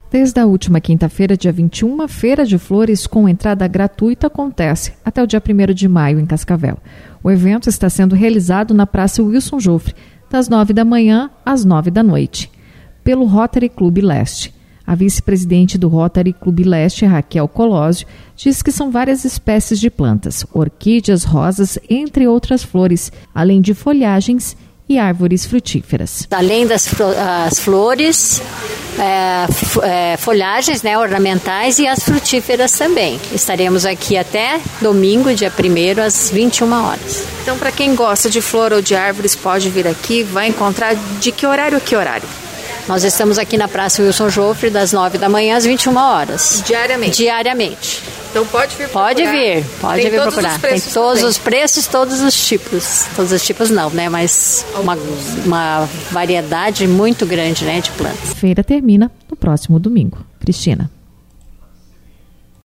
Desde a última quinta-feira, dia 21, a Feira de Flores com entrada gratuita acontece até o dia 1º de maio em Cascavel. O evento está sendo realizado na Praça Wilson Joffre, das 9 da manhã às 9 da noite, pelo Rotary Clube Leste. A vice-presidente do Rotary Clube Leste, Raquel Colosio, diz que são várias espécies de plantas, orquídeas, rosas, entre outras flores, além de folhagens e árvores frutíferas. Além das flores, folhagens, ornamentais e as frutíferas também. Estaremos aqui até domingo, dia 1º, às 21 horas. Então, para quem gosta de flor ou de árvores, pode vir aqui, vai encontrar de que horário a que horário? Nós estamos aqui na Praça Wilson Joffre, das 9 da manhã às 21 horas. Diariamente? Diariamente. Então pode vir procurar? Pode vir procurar. Tem todos os preços, todos os tipos. Todos os tipos não, mas uma variedade muito grande, de plantas. A feira termina no próximo domingo. Cristina.